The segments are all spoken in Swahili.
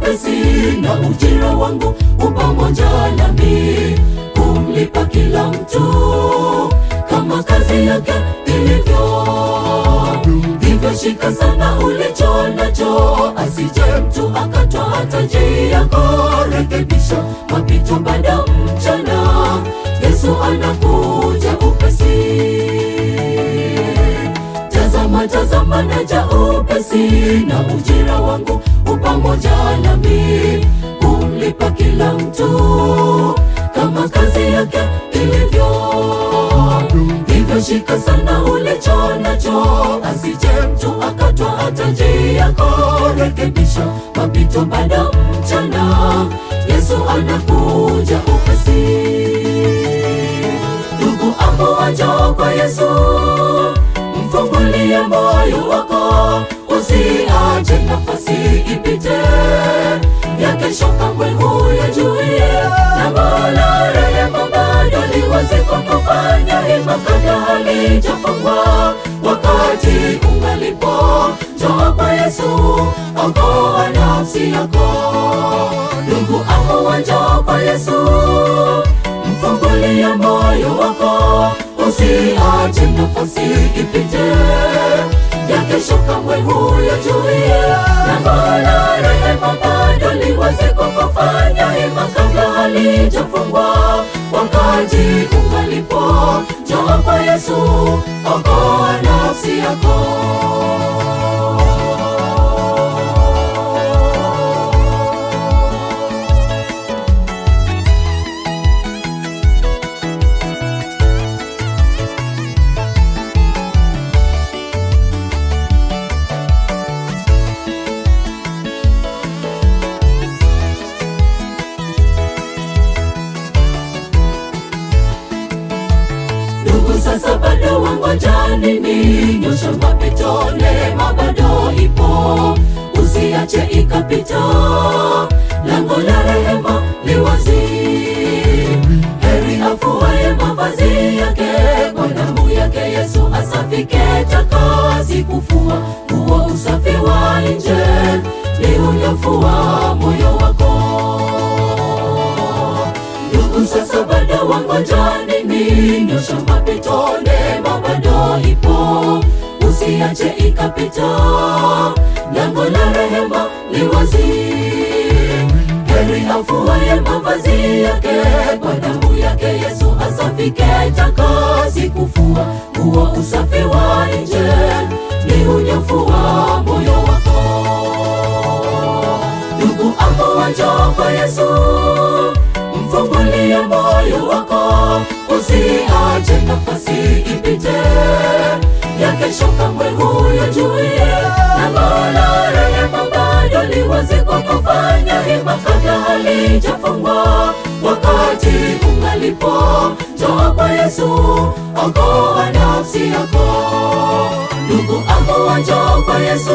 upesi, na ujira wangu upamoja nami, kumlipa kila mtu kama kazi yake ilivyo. Hivyo shika sana ulicho nacho, asije mtu akatwaa taji yako. Rekebisha mapito baada mchana, Yesu anakuja upesi. Tazama, tazama naja upesi, na ujira wangu upamoja nami, kumlipa kila mtu kama kazi yake ilivyo. Hivyo shika sana ulicho nacho, asije mtu akatwaa taji yako. Rekebisha mapito baada mchana, Yesu anakuja upesi. Ndugu, amua njoo kwa Yesu, mfungulie moyo wako, usiache nafasi ipite ya kesho. Kamwe huyajui lango la rehema bado li wazi kwako. Fanya hima kabla halijafungwa, wakati ungalipo. Njoo kwa Yesu, okoa nafsi yako. Ndugu, amua njoo kwa Yesu, mfungulie moyo wako, usiache nafasi ipite ya kesho. Kamwe huyajui lango la rehema bado li wazi kwako. Fanya hima kabla halijafungwa, wakati ungalipo. Njoo kwa Yesu, okoa nafsi yako. Sasa bado wangoja nini? Nyosha mapito, neema bado ipo, usiache ikapita. Lango la rehema li wazi, heri afuaye mavazi yake, kwa damu yake Yesu asafike. Takasi kufua huo usafi wa nje, ni unyofu wa moyo wako. Ndugu, sasa bado wangoja nini? Nyosha mapito, neema bado ipo, usiache ikapita. Lango la rehema li wazi, heri afuaye mavazi yake, kwa damu yake Yesu asafike. Takasi kufua huo usafi wa nje, ni unyofu wa moyo wako. Ndugu, amua njoo kwa Yesu, mfungulie moyo wako, usiache nafasi ipite ya kesho. Kamwe huyajui lango la rehema bado li wazi kwako. Fanya hima kabla halijafungwa, wakati ungalipo. Njoo kwa Yesu, okoa nafsi yako. Ndugu, amua njoo kwa Yesu,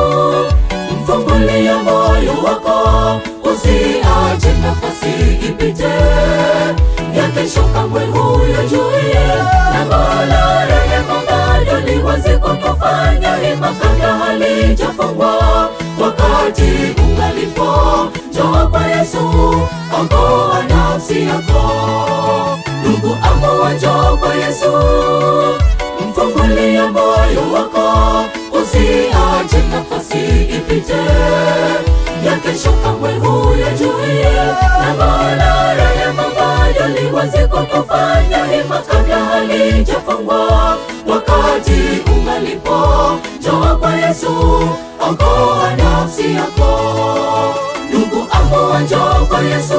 mfungulie moyo wako, usiache nafasi ipite ya kesho. Kamwe huyajui lango la rehema bado li wazi kwako. Fanya hima kabla halijafungwa, wakati ungalipo. Njoo kwa Yesu, okoa nafsi yako. Ndugu, amua njoo kwa Yesu, mfungulie moyo wako, usiache nafasi ipite ya kesho. Kamwe huyajui lango la rehema bado li wazi kwako. Fanya hima kabla halijafungwa, wakati ungalipo. Njoo kwa Yesu, okoa nafsi yako. Ndugu, amua njoo kwa Yesu,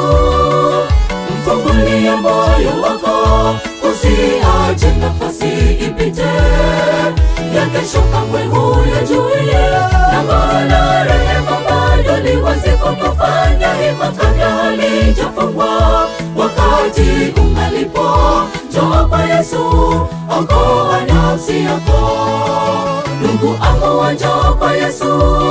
mfungulie moyo wako, usiache nafasi ipite ya kesho. Kamwe huyajui lango la rehema bado li wazi kwako. Fanya hima kabla halijafungwa, wakati ungalipo. Njoo kwa Yesu, okoa nafsi yako. Ndugu, amua njoo kwa Yesu,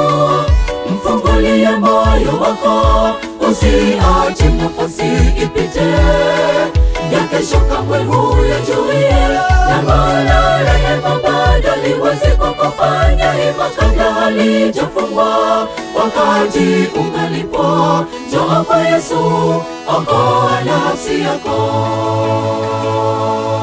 mfungulie moyo wako, usiache nafasi ipite ya kesho. Kamwe huyajui lango la rehema bado li wazi kwako. Fanya hima kabla halijafungwa, wakati wakati ungalipo, njoo kwa Yesu, okoa nafsi yako.